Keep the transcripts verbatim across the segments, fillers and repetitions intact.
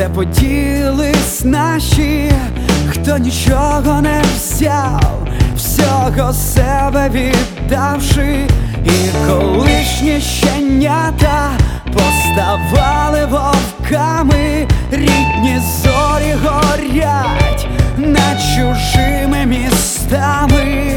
поділись наші, хто нічого не взяв, всього себе віддавши. І колишні щенята поставали вовками, рідні зорі горять над чужими містами.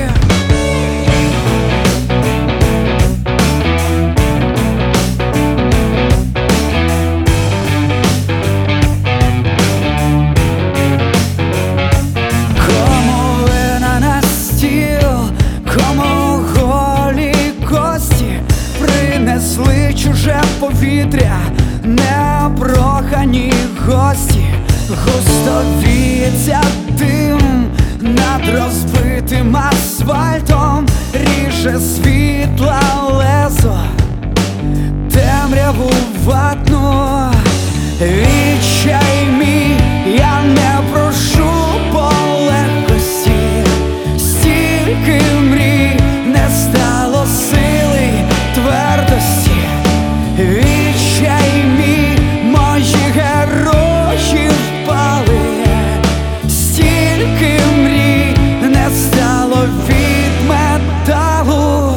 Принесли чуже повітря, непрохані гості, густо віється дим над розбитим асфальтом, ріже світла лезо, темряву ватну. Відчай мій, я не прошу полегкості, стільки мрій не стало сили твердості. Відчай мій, мої герої впали, стільки мрій не стало від металу.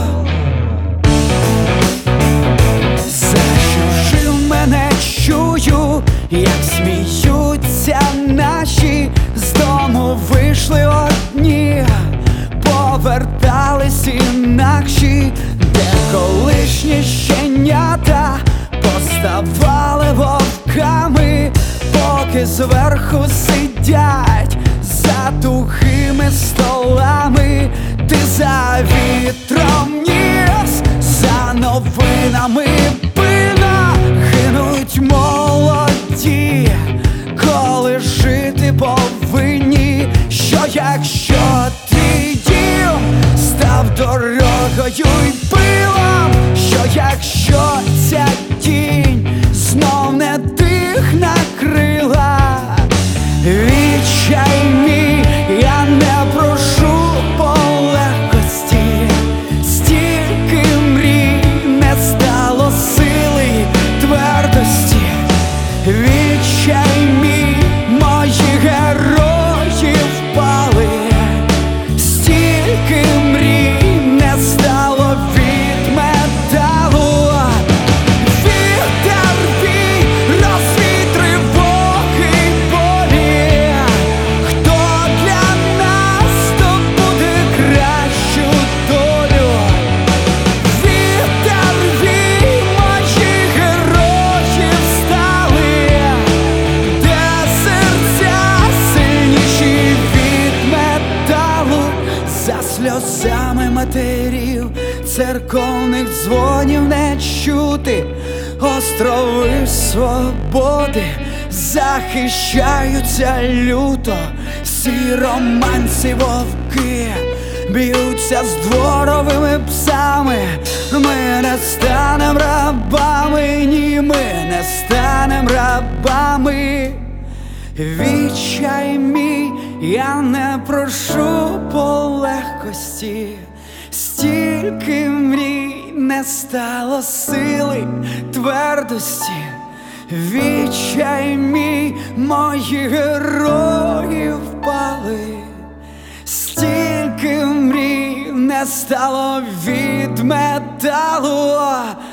За чужим мене чую, як сміються наші, з дому вийшли одні, повертались інакші, де колишні щенята поставали вовками, поки зверху сидять за тухими столами. Ти за вітром ніс, за новинами пина, гинуть молоді, коли жити повинні. Що якщо твій дім став дорогою й пилом, що якщо ця тінь знов не тих накрила? Відчай мій, я не прошу полегкості, стільки мрій не стало сили твердості. Відчай мій, мої герої впали, стільки мрій не стало від металу. Вітер вій, розвій тривоги й болі, хто для нас здобуде кращу долю? Вітер вій, мої герої встали, де серця сильніші від металу. За сльозами матерів церковних дзвонів не чути, острови свободи захищаються люто. Сіроманці вовки б'ються з дворовими псами. Ми не станем рабами, ні, ми не станем рабами. Відчай мій, я не прошу полегкості, стільки мрій не стало сили твердості. Відчай мій, мої герої впали, стільки мрій не стало від металу.